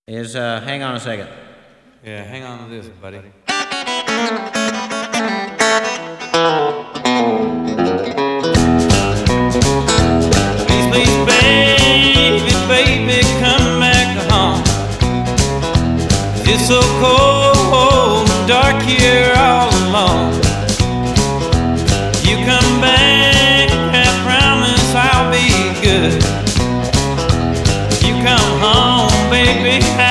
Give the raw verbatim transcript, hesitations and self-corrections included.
is uh, Hang On a Second. Yeah, hang on to this, buddy. Please, please, baby, baby, come back home. It's so cold and dark here all alone. You come back, I promise I'll be good. You come home, baby.